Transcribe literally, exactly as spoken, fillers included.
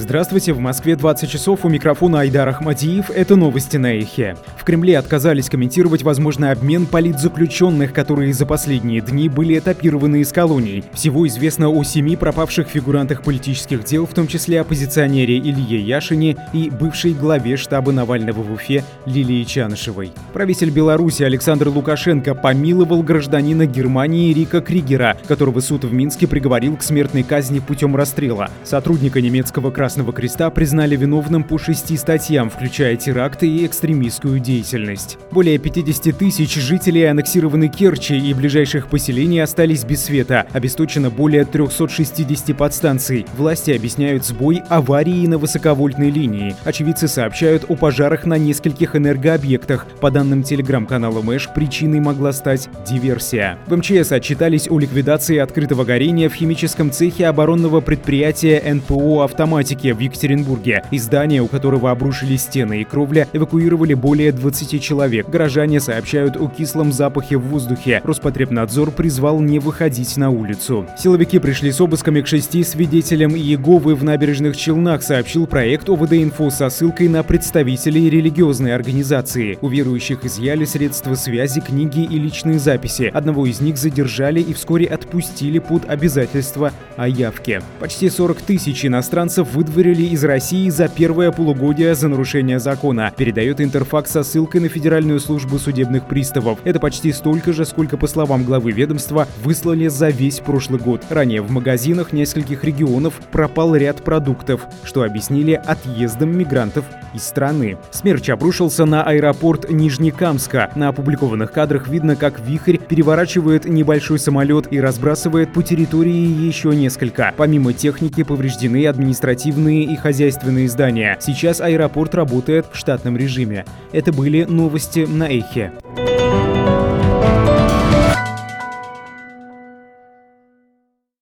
Здравствуйте, в Москве двадцать часов, у микрофона Айдар Ахмадиев. Это новости на Эхе. В Кремле отказались комментировать возможный обмен политзаключенных, которые за последние дни были этапированы из колоний. Всего известно о семи пропавших фигурантах политических дел, в том числе оппозиционере Илье Яшине и бывшей главе штаба Навального в Уфе Лилии Чанышевой. Правитель Беларуси Александр Лукашенко помиловал гражданина Германии Рика Кригера, которого суд в Минске приговорил к смертной казни путем расстрела. Сотрудника немецкого Красного Креста признали виновным по шести статьям, включая теракты и экстремистскую деятельность. Более пятидесяти тысяч жителей аннексированной Керчи и ближайших поселений остались без света. Обесточено более трёхсот шестидесяти подстанций. Власти объясняют сбой аварии на высоковольтной линии. Очевидцы сообщают о пожарах на нескольких энергообъектах. По данным телеграм-канала Мэш, причиной могла стать диверсия. В эм че эс отчитались о ликвидации открытого горения в химическом цехе оборонного предприятия эн пэ о «Автоматики» в Екатеринбурге. Из здания, у которого обрушились стены и кровля, эвакуировали более двадцати человек. Горожане сообщают о кислом запахе в воздухе. Роспотребнадзор призвал не выходить на улицу. Силовики пришли с обысками к шести свидетелям Иеговы в Набережных Челнах, сообщил проект о вэ дэ инфо со ссылкой на представителей религиозной организации. У верующих изъяли средства связи, книги и личные записи. Одного из них задержали и вскоре отпустили под обязательство о явке. Почти сорок тысяч иностранцев выдворили из России за первое полугодие за нарушение закона, передает Интерфакс со ссылкой на Федеральную службу судебных приставов. Это почти столько же, сколько, по словам главы ведомства, выслали за весь прошлый год. Ранее в магазинах нескольких регионов пропал ряд продуктов, что объяснили отъездом мигрантов из страны. Смерч обрушился на аэропорт Нижнекамска. На опубликованных кадрах видно, как вихрь переворачивает небольшой самолет и разбрасывает по территории еще несколько. Помимо техники повреждены административные и хозяйственные здания. Сейчас аэропорт работает в штатном режиме. Это были новости на Эхе.